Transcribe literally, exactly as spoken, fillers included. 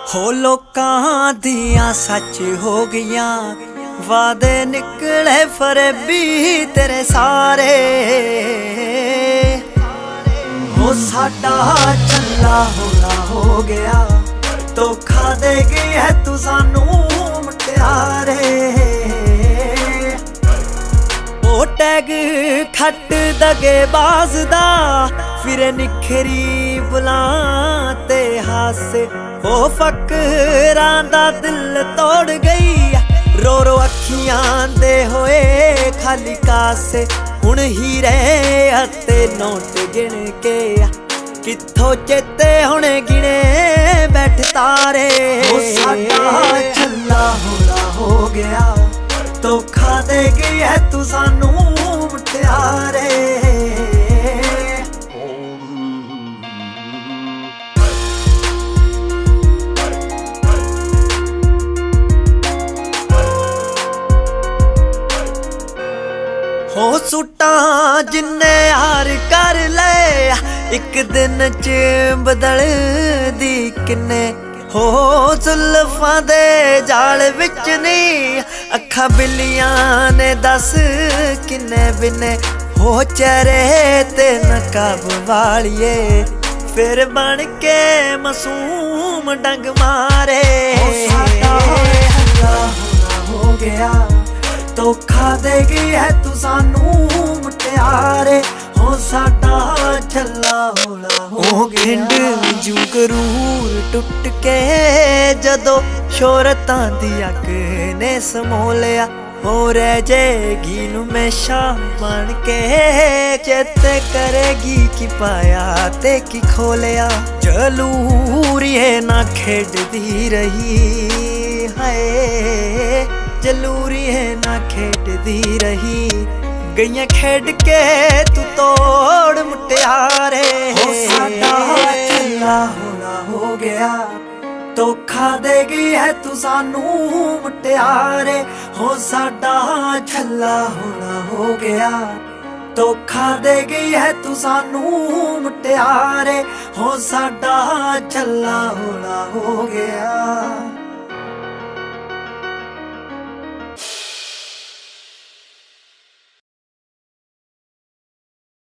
ਹੋ ਲੋਕਾਂ ਦੀਆਂ ਸੱਚ ਹੋ ਗਈਆਂ, ਵਾਦੇ ਨਿਕਲੇ ਫਰੇਬੀ ਤੇਰੇ ਸਾਰੇ। ਹੋ ਸਾਡਾ ਚੱਲਾ ਹੋਣਾ ਹੋ ਗਿਆ, ਧੋਖਾ ਦੇ ਗਈ ਹੈ ਤੂੰ ਸਾਨੂੰ ਮੁਟਿਆਰੇ। ਉਹ ਟੈਗ ਖੱਟ ਦਗੇ ਬਾਜ਼ ਦਾ, ਫਿਰ ਨਿਖਰੀ ਬੁਲਾਂ ਤੇ ਹਾਸੇ। ਉਹ ਫਕਰਾਂ ਦਾ ਦਿਲ ਤੋੜ ਗਈ, ਰੋ ਰੋ ਅੱਖੀਆਂ ਦੇ ਹੋਏ ਖਾਲੀ ਕਾਸੇ। ਹੁਣ ਹੀਰੇ ਅਤੇ ਨੋਟ ਗਿਣ ਕੇ ਕਿੱਥੋਂ ਚੇਤੇ ਹੁਣ ਗਿਣੇ ਬੈਠ ਤਾਰੇ। ਉਹ ਸਾਡਾ ਛੱਲਾ ਹੋਲਾ ਹੋ ਗਿਆ, ਧੋਖਾ ਦੇ ਗਈ ਹੈ ਤੂੰ ਸਾਨੂੰ ਮੁਟਿਆਰੇ। ਹੋ ਸੂਟਾਂ ਜਿੰਨੇ ਹਾਰ ਕਰ ਲੈ, ਇੱਕ ਦਿਨ ਚ ਬਦਲਦੀ ਕਿੰਨੇ। ਹੋ ਜ਼ੁਲਫਾਂ ਦੇ ਜਾਲ ਵਿੱਚ ਨੀ, ਅੱਖਾਂ ਬਿੱਲੀਆਂ ਨੇ ਦੱਸ ਕਿੰਨੇ ਬਿੰਨੇ। ਹੋ ਚਿਹਰੇ ਤੇ ਨਕਾਬ ਵਾਲੀਏ, ਫਿਰ ਬਣ ਕੇ ਮਾਸੂਮ ਡੰਗ ਮਾਰੇ। ਸਾਡਾ ਹੱਲਾ ਹੋਣਾ ਹੋ ਗਿਆ, ਧੋਖਾ ਦੇ ਗਈ ਹੈ ਤੂੰ ਸਾਨੂੰ ਮੁਟਿਆਰੇ। ਹੋ ਸਾਡਾ ਛੱਲਾ ਹੋਲਾ ਹੋ ਗਿਆ। ਖਿੰਡ ਜੂ ਗਰੂਰ ਟੁੱਟ ਕੇ ਜਦੋਂ ਸ਼ੋਹਰਤਾਂ ਦੀ ਅੱਗ ਨੇ ਸਮੋ ਲਿਆ। ਹੋ ਰਹਿ ਜੇਗੀ ਨੂੰ ਹਮੇਸ਼ਾ ਬਣ ਕੇ, ਚੇਤੇ ਕਰੇਗੀ ਕੀ ਪਾਇਆ ਤੇ ਕੀ ਖੋਲਿਆ। ਜਲੂਰੀਏ ਨਾ ਖੇਡਦੀ ਰਹੀ ਹਾਏ, ਜਲੂਰੀ ਹੈ ਨਾ ਖੇਡਦੀ ਰਹੀ। ਗਈਆਂ ਖੇਡ ਕੇ ਤੂੰ ਤੋੜ ਮੁਟਿਆਰੇ। ਹੋ ਸਾਡਾ ਛੱਲਾ ਹੋਲਾ ਹੋ ਗਿਆ, ਧੋਖਾ ਦੇ ਗਈ ਹੈ ਤੂੰ ਸਾਨੂੰ ਮੁਟਿਆਰੇ। ਹੋ ਸਾਡਾ ਛੱਲਾ ਹੋਲਾ ਹੋ ਗਿਆ, ਧੋਖਾ ਦੇ ਗਈ ਹੈ ਤੂੰ ਸਾਨੂੰ ਮੁਟਿਆਰੇ। ਹੋ ਸਾਡਾ ਛੱਲਾ ਹੋਲਾ ਹੋ ਗਿਆ।